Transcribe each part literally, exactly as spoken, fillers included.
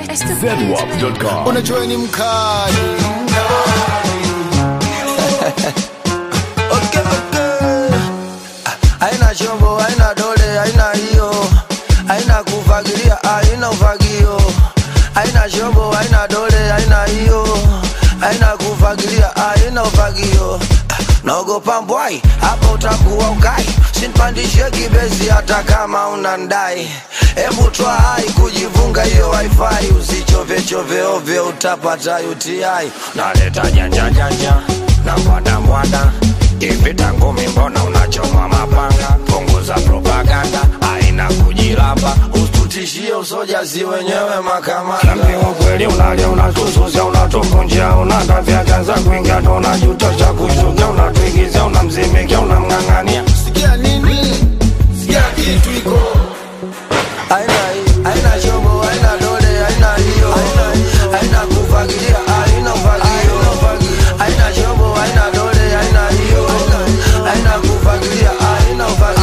zedwap dot com. Unajua ni mkali. Okay, okay. Haina chombo, haina dole, haina hiyo. Haina kufagilia, haina ufagio. Haina chombo, haina dole, haina hiyo. Haina kufagilia, haina ufagio. Naogopa mbwai, hapa utakuwa ukai. Sinpandishe kibezi hata kama unandai. Ebu toa hai kujivunga hiyo wifi. Usichove chove ovyo utapata U T I. Naleta janja janja na mwada mwada. Hivi tangu mbona unachoma mapanga. Punguza propaganda, haina kujilamba. Usitutishie usoja si wenyewe makamanda. Niambie ukweli unalia unatususia unatukunjia. Unatafia kanza kuingia ndo unajuta kuishukia. Unatuigizia unamzimikia unamngangania. Sikia nini? Sikia kitu iko. Haina hii, haina chombo, haina dole, haina hiyo. Haina kufagilia, haina ufagio. Haina chombo, haina dole, haina hiyo. Haina kufagilia, haina ufagio.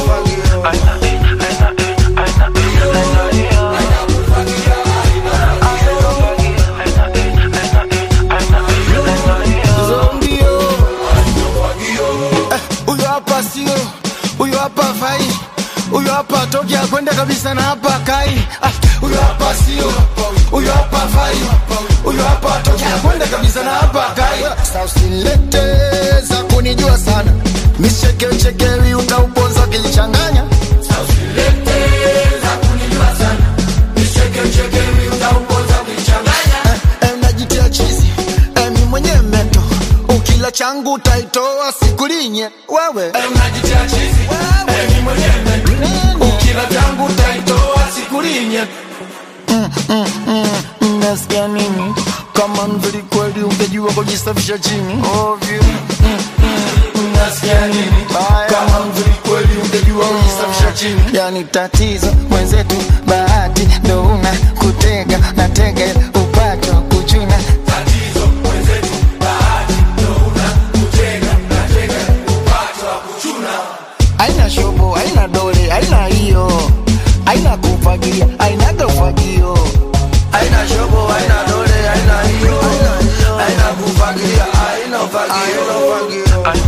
Uyo hapa sio, uyo hapa fai. Uyo hapa toki ya kwenda kabisa na hapa kai. Uyo hapa sio, uyo hapa fai. Uyo hapa toki ya kwenda kabisa na hapa kai. Sasa usilete za kunijua sana. Misheke chekewi utauponza kilichanganya. Sasa usilete za kunijua sana. Misheke chekewi utauponza kilichanganya. Eh, eh, najitia chizi. Eh, mimi mwenye meto. Ukila changu utaitoa sikulinye. Wewe. Eh, unajitia chizi. Eh, mimi mwenye meto. Ukila changu utaitoa sikulinye. Mm, mm, mm, nasikia nini? Kama mzuri kweli ungejua kujisafisha chini. Ovyo. Mm, mm, nasikia nini? Kama mzuri kweli ungejua kujisafisha chini. Yani tatizo mwenzetu bahati ndo una kutega na tega upato kuchuna. Tatizo mwenzetu bahati ndo una kutega na tega upato kuchuna. Haina shobo, haina dole, haina hiyo. Haina kufagilia, haina dofagio. Haina shobo, haina dole, haina hiyo. Haina kufagilia, haina ufagio.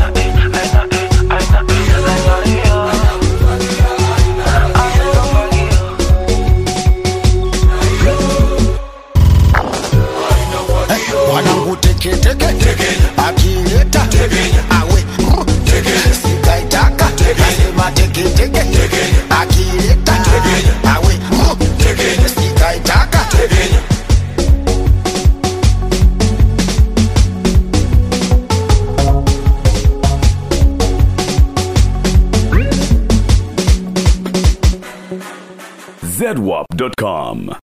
Wanangu teke teke akileta awe sikaitaka asema teke teke akileta awe sikaitaka. zedwap dot com.